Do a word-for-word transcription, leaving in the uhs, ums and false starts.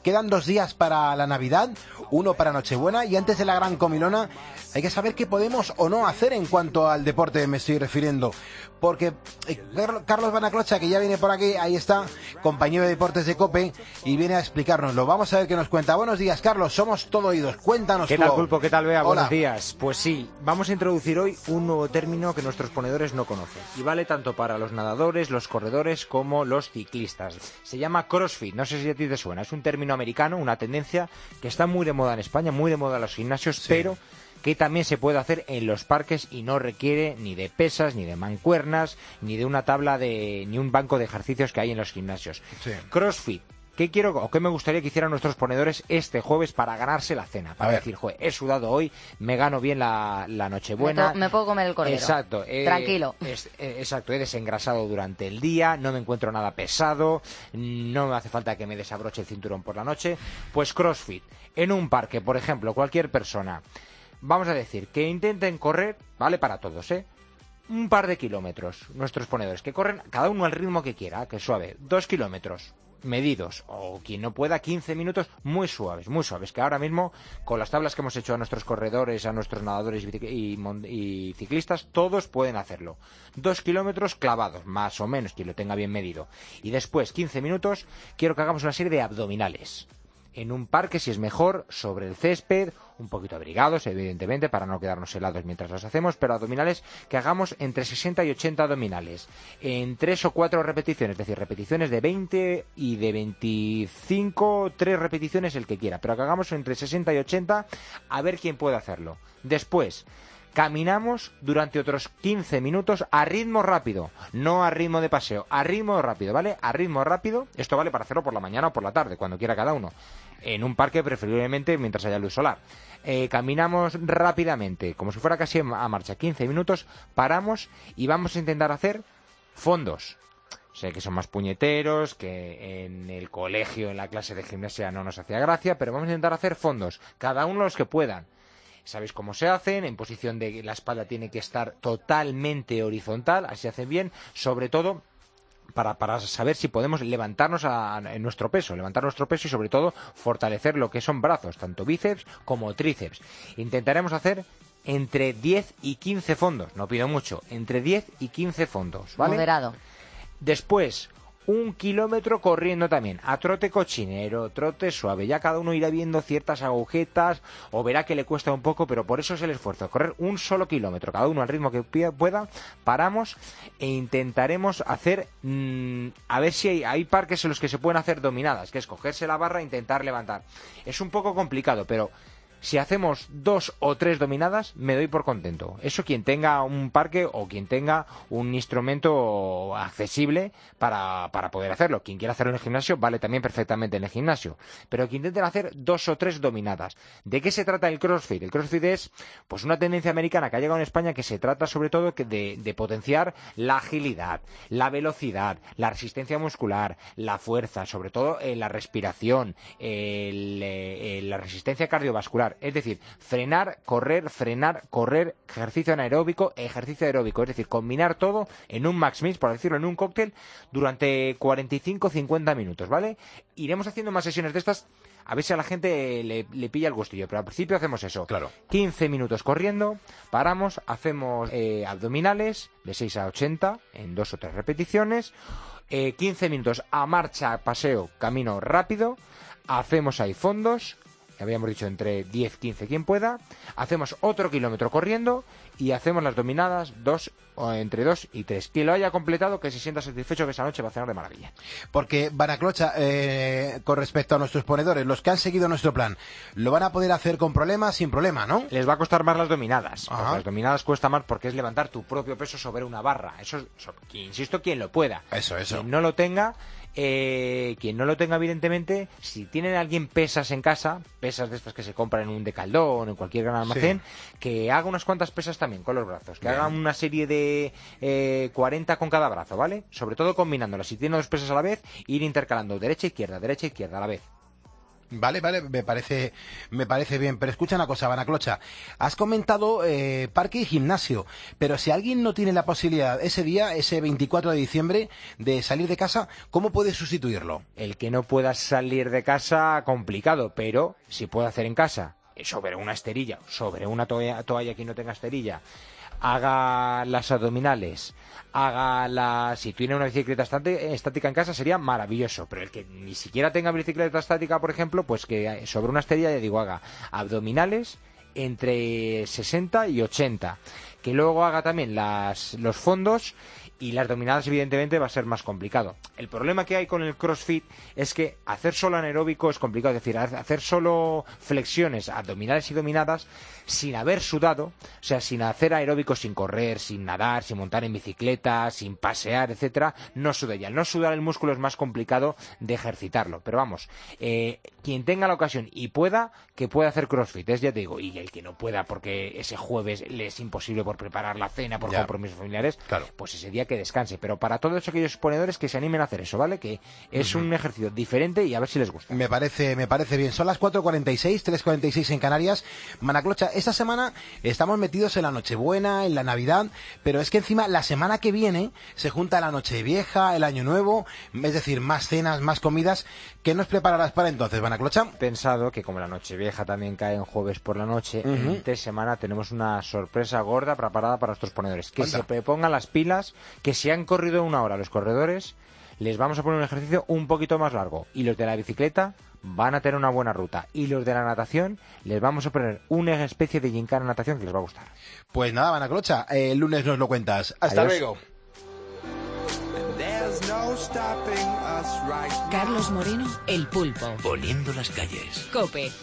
quedan dos días para la Navidad, uno para Nochebuena, y antes de la gran comilona hay que saber qué podemos o no hacer en cuanto al deporte me estoy refiriendo. Porque eh, Carlos Banaclocha, que ya viene por aquí, ahí está, compañero de deportes de COPE, y viene a explicárnoslo. Vamos a ver qué nos cuenta. Buenos días, Carlos, somos todo oídos. Cuéntanos. ¿Qué tú. tal, Pulpo? ¿Qué tal, Bea? Hola. Buenos días. Pues sí, vamos a introducir hoy un nuevo término que nuestros ponedores no conocen. Y vale tanto para los nadadores, los corredores, como los ciclistas. Se llama CrossFit, no sé si a ti te suena. Es un término americano, una tendencia que está muy de moda en España, muy de moda en los gimnasios, sí. pero que también se puede hacer en los parques y no requiere ni de pesas, ni de mancuernas, ni de una tabla de, ni un banco de ejercicios que hay en los gimnasios. Sí. CrossFit. ¿Qué quiero o qué me gustaría que hicieran nuestros ponedores este jueves para ganarse la cena? Para decir, joder, he sudado hoy, me gano bien la, la Nochebuena. Me, me puedo comer el cordero. Exacto. Eh, Tranquilo. Es, eh, exacto, he desengrasado durante el día, no me encuentro nada pesado, no me hace falta que me desabroche el cinturón por la noche. Pues CrossFit. En un parque, por ejemplo, cualquier persona, vamos a decir, que intenten correr, vale para todos, ¿eh? Un par de kilómetros, nuestros ponedores, que corren cada uno al ritmo que quiera, que es suave, dos kilómetros. Medidos, o quien no pueda, quince minutos muy suaves, muy suaves, que ahora mismo con las tablas que hemos hecho a nuestros corredores, a nuestros nadadores y, y, y ciclistas, todos pueden hacerlo. Dos kilómetros clavados, más o menos, quien lo tenga bien medido. Y después, quince minutos, quiero que hagamos una serie de abdominales. En un parque, si es mejor, sobre el césped, un poquito abrigados, evidentemente, para no quedarnos helados mientras los hacemos, pero abdominales que hagamos entre sesenta y ochenta abdominales, en tres o cuatro repeticiones, es decir, repeticiones de veinte y de veinticinco, tres repeticiones el que quiera, pero que hagamos entre sesenta y ochenta, a ver quién puede hacerlo. Después, caminamos durante otros quince minutos a ritmo rápido, no a ritmo de paseo, a ritmo rápido, ¿vale? A ritmo rápido, esto vale para hacerlo por la mañana o por la tarde, cuando quiera cada uno. En un parque, preferiblemente mientras haya luz solar. Eh, caminamos rápidamente, como si fuera casi a marcha, quince minutos, paramos y vamos a intentar hacer fondos. Sé que son más puñeteros, que en el colegio, en la clase de gimnasia no nos hacía gracia, pero vamos a intentar hacer fondos, cada uno los que puedan. Sabéis cómo se hacen, en posición de que la espalda tiene que estar totalmente horizontal, así hacen bien, sobre todo para, para saber si podemos levantarnos a, a, en nuestro peso, levantar nuestro peso y sobre todo fortalecer lo que son brazos, tanto bíceps como tríceps. Intentaremos hacer entre diez y quince fondos, no pido mucho, entre diez y quince fondos, ¿vale? Moderado. Después, un kilómetro corriendo también, a trote cochinero, trote suave. Ya cada uno irá viendo ciertas agujetas o verá que le cuesta un poco, pero por eso es el esfuerzo. Correr un solo kilómetro, cada uno al ritmo que pueda, paramos e intentaremos hacer... Mmm, a ver si hay, hay parques en los que se pueden hacer dominadas, que es cogerse la barra e intentar levantar. Es un poco complicado, pero... si hacemos dos o tres dominadas, me doy por contento. Eso quien tenga un parque o quien tenga un instrumento accesible para, para poder hacerlo. Quien quiera hacerlo en el gimnasio, vale también perfectamente en el gimnasio. Pero que intenten hacer dos o tres dominadas. ¿De qué se trata el CrossFit? El CrossFit es pues una tendencia americana que ha llegado en España que se trata sobre todo de, de potenciar la agilidad, la velocidad, la resistencia muscular, la fuerza, sobre todo eh, la respiración, el, eh, la resistencia cardiovascular. Es decir, frenar, correr, frenar, correr, ejercicio anaeróbico, ejercicio aeróbico. Es decir, combinar todo en un max mix, por decirlo, en un cóctel, durante cuarenta y cinco a cincuenta minutos, ¿vale? Iremos haciendo más sesiones de estas, a ver si a la gente le, le pilla el gustillo. Pero al principio hacemos eso. Claro. quince minutos corriendo, paramos, hacemos eh, abdominales de seis a ochenta en dos o tres repeticiones. Eh, quince minutos a marcha, paseo, camino rápido. Hacemos ahí fondos. Habíamos dicho entre diez, quince, quien pueda. Hacemos otro kilómetro corriendo y hacemos las dominadas dos, o entre dos y tres. Quien lo haya completado, que se sienta satisfecho, que esa noche va a cenar de maravilla. Porque, Banaclocha, eh, con respecto a nuestros ponedores, los que han seguido nuestro plan, ¿lo van a poder hacer con problemas, sin problema, no? Les va a costar más las dominadas. Las dominadas cuesta más porque es levantar tu propio peso sobre una barra. Eso, eso insisto, quien lo pueda. Eso, eso. Quien no lo tenga... Eh, quien no lo tenga, evidentemente, si tienen a alguien pesas en casa, pesas de estas que se compran en un Decaldón, en cualquier gran almacén, sí, que haga unas cuantas pesas también con los brazos, que Bien. haga una serie de eh, cuarenta con cada brazo, ¿vale? Sobre todo combinándolas. Si tiene dos pesas a la vez, ir intercalando derecha izquierda, derecha izquierda a la vez. Vale, vale, me parece, me parece bien. Pero escucha una cosa, Banaclocha. Has comentado eh, parque y gimnasio, pero si alguien no tiene la posibilidad ese día, ese veinticuatro de diciembre, de salir de casa, ¿cómo puede sustituirlo? El que no pueda salir de casa, complicado, pero si puede hacer en casa, sobre una esterilla, sobre una toalla, toalla que no tenga esterilla, haga las abdominales, haga la... Si tiene una bicicleta estática en casa sería maravilloso, pero el que ni siquiera tenga bicicleta estática, por ejemplo, pues que sobre una esterilla, ya digo, haga abdominales entre sesenta y ochenta, que luego haga también las, los fondos, y las dominadas evidentemente va a ser más complicado. El problema que hay con el CrossFit es que hacer solo anaeróbico es complicado, es decir, hacer solo flexiones abdominales y dominadas sin haber sudado, o sea, sin hacer aeróbico, sin correr, sin nadar, sin montar en bicicleta, sin pasear, etcétera, no suda ya. El no sudar el músculo es más complicado de ejercitarlo, pero vamos, eh, quien tenga la ocasión y pueda, que pueda hacer CrossFit, es, ya te digo, y el que no pueda porque ese jueves le es imposible por preparar la cena, por ya. compromisos familiares, claro. Pues ese día que descanse, pero para todos aquellos exponedores que se animen a hacer eso, ¿vale? Que es uh-huh. un ejercicio diferente y a ver si les gusta. Me parece, me parece bien. Son las cuatro cuarenta y seis, tres cuarenta y seis en Canarias. Banaclocha, esta semana estamos metidos en la Nochebuena, en la Navidad, pero es que encima la semana que viene se junta la Nochevieja, el Año Nuevo, es decir, más cenas, más comidas. ¿Qué nos prepararás para entonces, Banaclocha? Pensado que como la Nochevieja también cae en jueves por la noche, uh-huh. entre semana tenemos una sorpresa gorda preparada para nuestros ponedores. Que Anda. se pongan las pilas, que si han corrido una hora los corredores, les vamos a poner un ejercicio un poquito más largo, y los de la bicicleta van a tener una buena ruta, y los de la natación les vamos a poner una especie de gincana natación que les va a gustar. Pues nada, Banaclocha, eh, el lunes nos lo cuentas. Hasta Adiós. luego. Carlos Moreno, El Pulpo. Poniendo las calles. COPE.